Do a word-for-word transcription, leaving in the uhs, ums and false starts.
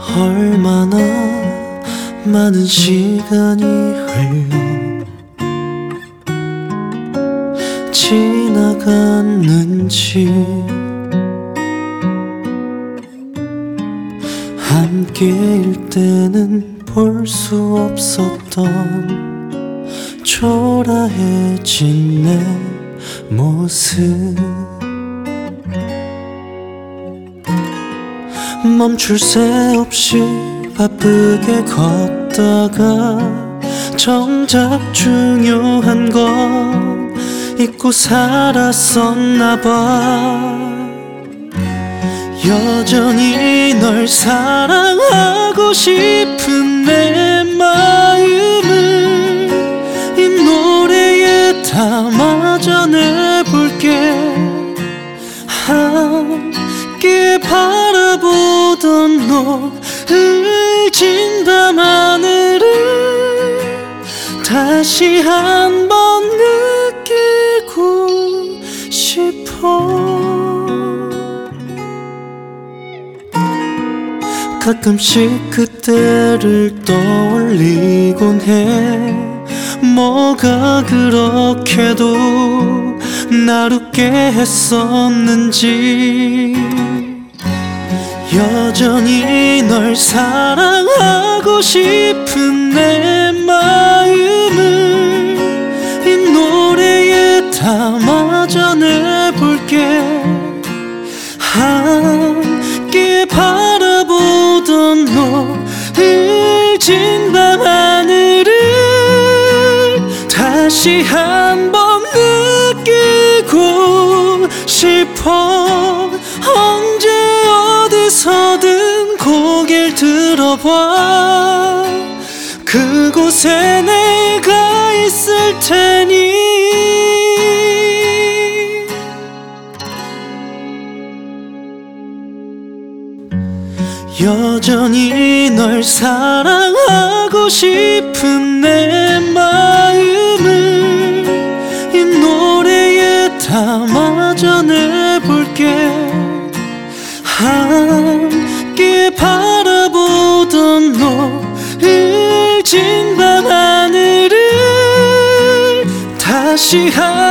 얼마나 많은 시간이 흘러 지나갔는지 함께일 때는 볼 수 없었던 초라해진 내 모습, 멈출 새 없이 바쁘게 걷다가 정작 중요한 건 잊고 살았었나봐. 여전히 널 사랑하고 싶은 내 마음을 이 노래에 담아 전해볼게. 함께 바라보던 노을 진 밤 하늘을 다시 한번 느끼고 싶어. 가끔씩 그때를 떠올리곤 해. 뭐가 그렇게도 날 웃게 했었는지. 여전히 널 사랑하고 싶은 내 마음을 이 노래에 담아 전해볼게. 함께 바라보던 노을 진 밤 하늘을 다시 한번 느끼고 싶어. 언제 어디서든 고개를 들어봐. 그곳에 내가 있을 테니. 여전히 널 사랑하고 싶은 내 마음을 이 노래에 담아 전해볼게. 함께 바라보던 노을 진 밤 하늘을 다시 한